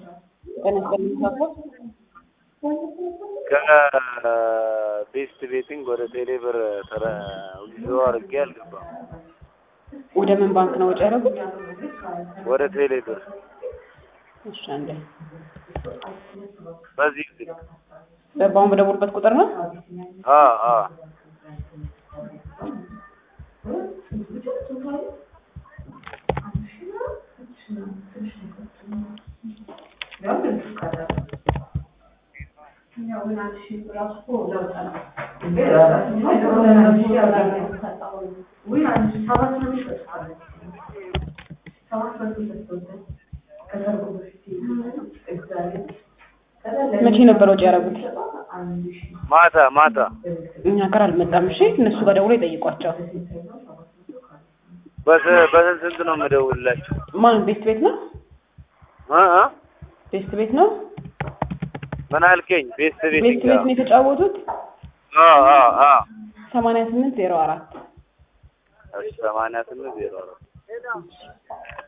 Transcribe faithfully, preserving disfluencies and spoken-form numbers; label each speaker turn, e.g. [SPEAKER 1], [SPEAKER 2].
[SPEAKER 1] ከቤስት ቤቲንግ ወደ ቴሌብር ተራ ዊዝድሮ አድርጌ አልገባም።
[SPEAKER 2] ወደ ምን ባንክ ነው ወጪ ያደረጉት?
[SPEAKER 1] ወደ ቴሌብር።
[SPEAKER 2] እሺ አንዴ
[SPEAKER 1] በዚህ
[SPEAKER 2] በባንክ በደወልበት ቁጥር ነው?
[SPEAKER 1] አ አ
[SPEAKER 2] መቼ ነበር ወጪ ያደረጉት?
[SPEAKER 1] ማታ ማታ
[SPEAKER 2] እኛ ጋር አልመጣም። እሺ እነሱ ጋር ደውሎ ይጠይቋቸው።
[SPEAKER 1] በስ በስንት ነው የምደውልላችሁ?
[SPEAKER 2] ማን ቤስት ቤት ነው?
[SPEAKER 1] አ አ
[SPEAKER 2] ቤስት ቤት ነው?
[SPEAKER 1] ምን አልከኝ? ቤስት ቤት
[SPEAKER 2] ቤስት ቤት ነው የተጫወቱት?
[SPEAKER 1] አ አ አ
[SPEAKER 2] ሰማንያ ስምንት ዜሮ አራት
[SPEAKER 1] እሺ ሰማንያ ስምንት ዜሮ አራት